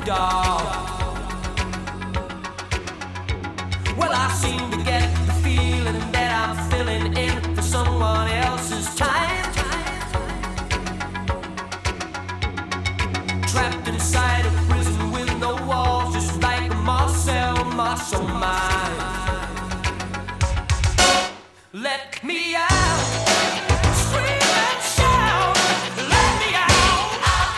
dog. Well, I seem to get the feeling that I'm filling in for someone else's time. Trapped inside a prison with no walls, just like Marcel Marceau mine. Let me out, scream and shout. Let me out,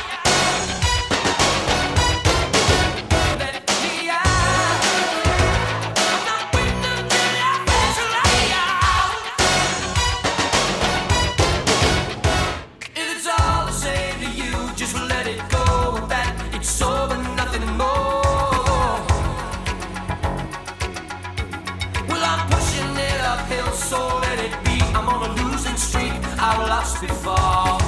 let me out. I'm not waiting until your face let me out. If it's all the same to you, just let it go. That it's over, nothing more. Well, I'm pushing it uphill, so let it be. I'm on a losing streak, I've lost before.